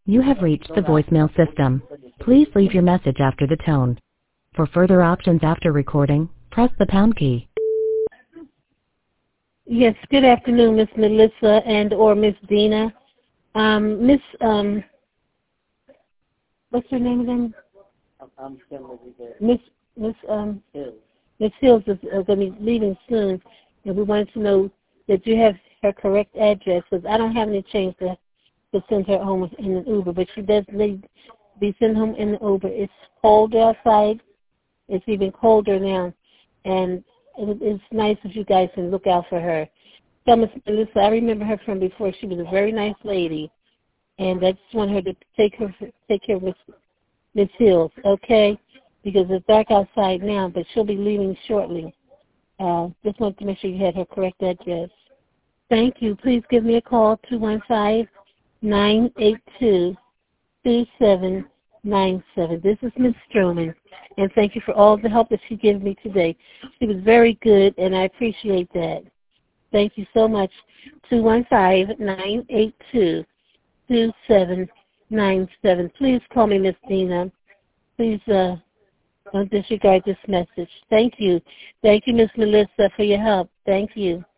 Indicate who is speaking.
Speaker 1: You have reached the voicemail system. Please leave your message after the tone. For further options after recording, press the pound key.
Speaker 2: Yes, good afternoon, Miss Melissa and or Miss Dina. Miss, what's her name again? Miss Hills is going to be leaving soon, and we wanted to know that you have her correct address, because I don't have any change to send her home in an Uber, but she does need to be sent home in the Uber. It's cold outside. It's even colder now, and it's nice if you guys can look out for her. So, Miss Melissa, I remember her from before. She was a very nice lady, and I just want her to take care of Miss Hills, okay? Because it's dark outside now, but she'll be leaving shortly. Just wanted to make sure you had her correct address. Thank you. Please give me a call, 215-982-2797. This is Ms. Stroman, and thank you for all the help that she gave me today. She was very good, and I appreciate that. Thank you so much. 215-982-2797. Please call me Miss Dina. Please don't disregard this message. Thank you. Thank you, Miss Melissa, for your help. Thank you.